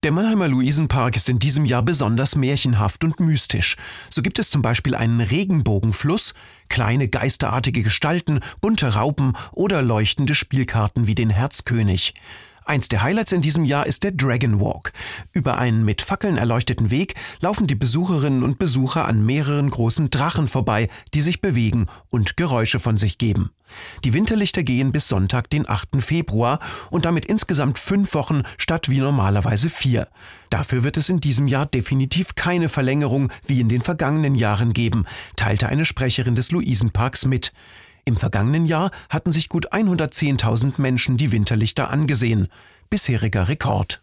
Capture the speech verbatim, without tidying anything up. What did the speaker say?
Der Mannheimer Luisenpark ist in diesem Jahr besonders märchenhaft und mystisch. So gibt es zum Beispiel einen Regenbogenfluss, kleine geisterartige Gestalten, bunte Raupen oder leuchtende Spielkarten wie den Herzkönig. Eins der Highlights in diesem Jahr ist der Dragon Walk. Über einen mit Fackeln erleuchteten Weg laufen die Besucherinnen und Besucher an mehreren großen Drachen vorbei, die sich bewegen und Geräusche von sich geben. Die Winterlichter gehen bis Sonntag, den achten Februar und damit insgesamt fünf Wochen statt wie normalerweise vier. Dafür wird es in diesem Jahr definitiv keine Verlängerung wie in den vergangenen Jahren geben, teilte eine Sprecherin des Luisenparks mit. Im vergangenen Jahr hatten sich gut hundertzehntausend Menschen die Winterlichter angesehen. Bisheriger Rekord.